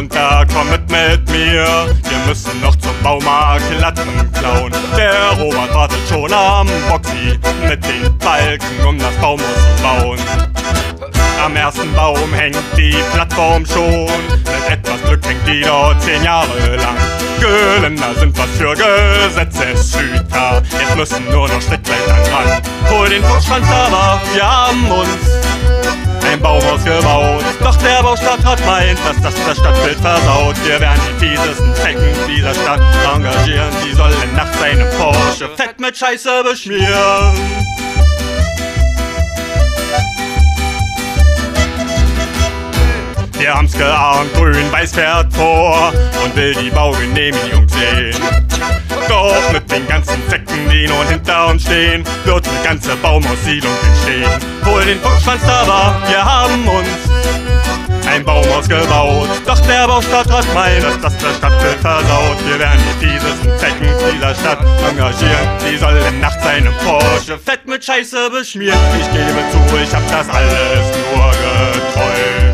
runter, kommet mit mir. Wir müssen noch zum Baumarkt Latten klauen. Der Robert wartet schon am Boxy mit den Balken, um das Baumhaus zu bauen. Am ersten Baum hängt die Plattform schon. Mit etwas Glück hängt die dort 10 Jahre lang. Geländer sind was für Gesetzeshüter. Jetzt müssen nur noch Strickleitern dran. Hol den Fuchsschwanz, aber wir haben uns ein Baumhaus gebaut. Doch der Baustadtrat meint, dass das Stadtbild versaut. Wir werden die fiesesten Zecken dieser Stadt engagieren. Die sollen nachts seine Porsche fett mit Scheiße beschmieren. Wir haben's geahnt, grün-weiß fährt vor und will die Baugenehmigung sehen. Doch mit den ganzen Zecken, die nun hinter uns stehen, wird eine ganze Baumhaussiedlung entstehen. Hol den Fuchsschwanz, aber wir haben uns ein Baumhaus gebaut. Doch der Baustadtrat meint, dass das Stadtbild versaut. Wir werden die fiesesten Zecken dieser Stadt engagieren. Die sollen nachts seinem Porsche fett mit Scheiße beschmieren. Ich gebe zu, ich hab das alles nur geträumt.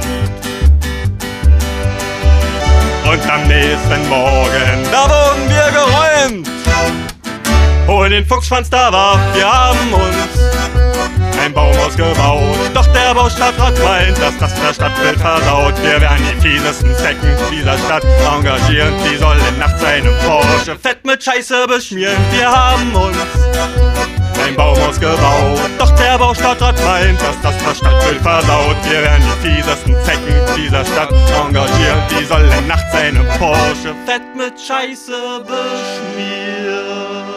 Und am nächsten Morgen, da wurden wir geräumt. Hol den Fuchsschwanz, da war, wir haben uns ein Baumhaus gebaut. Doch der Baustadtrat meint, dass das Stadtbild versaut. Wir werden die fiesesten Zecken dieser Stadt engagieren. Die sollen nachts seinem Porsche fett mit Scheiße beschmieren. Wir haben uns ein Baumhaus gebaut. Doch der Baustadtrat meint, dass das Stadtbild versaut. Wir werden die fiesesten Zecken dieser Stadt engagieren. Die sollen nachts seinem Porsche fett mit Scheiße beschmieren.